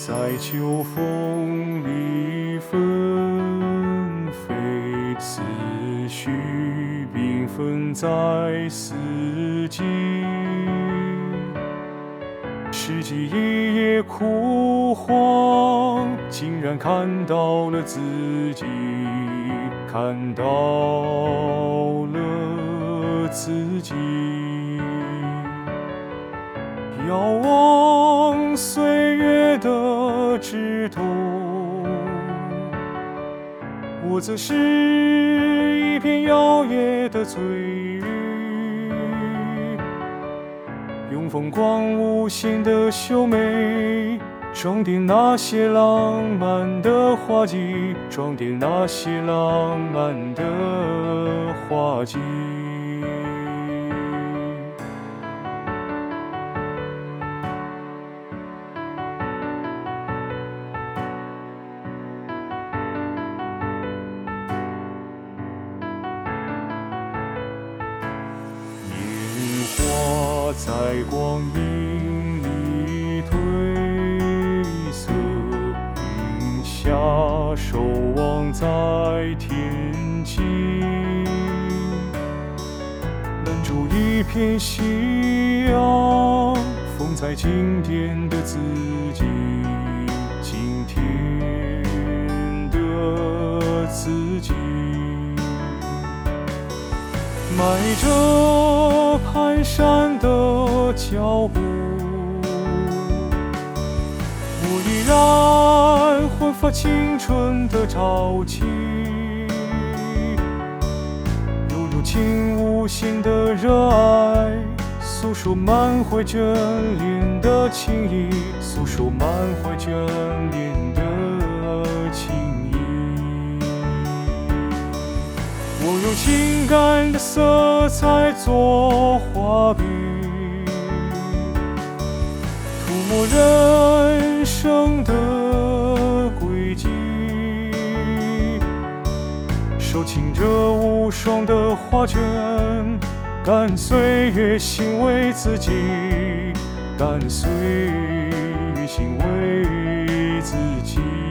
在秋风里纷飞，思绪缤纷在四季。世纪一夜枯黄，竟然看到了自己，看到了自己。遥望岁月的枝头，我则是一片摇曳的醉玉，用风光无限的秀美装点那些浪漫的画迹，装点那些浪漫的画迹。花在光阴里褪色，云下守望在天际，拦住一片夕阳，风在今天的自己，今天的自己。迈着蹒跚的脚步，我依然焕发青春的朝气，有如情无限的热爱，诉说满怀眷恋的情谊，诉说满怀眷恋的情谊。我用情感的色彩做画笔，涂抹人生的轨迹，手擎着无双的画卷，感岁月欣慰自己，感岁月欣慰自己。